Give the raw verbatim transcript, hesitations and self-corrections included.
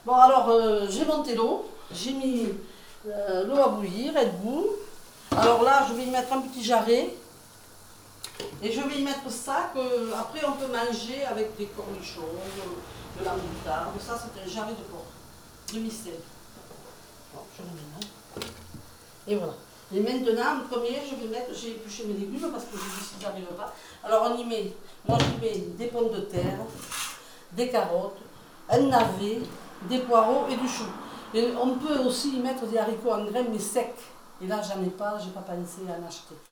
Bon, alors, euh, j'ai monté l'eau. J'ai mis euh, l'eau à bouillir, Red Bull. Alors là, je vais y mettre un petit jarret. Et je vais y mettre ça, que après on peut manger avec des cornichons, de, de la moutarde. Ça, c'est un jarret de porc, de micelle. Bon, je le mets là. Et voilà. Et maintenant, le premier, je vais mettre, j'ai épluché mes légumes parce que je dis si j'arrive pas. Alors on y met, moi j'y mets des pommes de terre, des carottes, un navet, des poireaux et du chou. Et on peut aussi y mettre des haricots en graines mais secs. Et là, j'en ai pas, j'ai pas pensé à en acheter.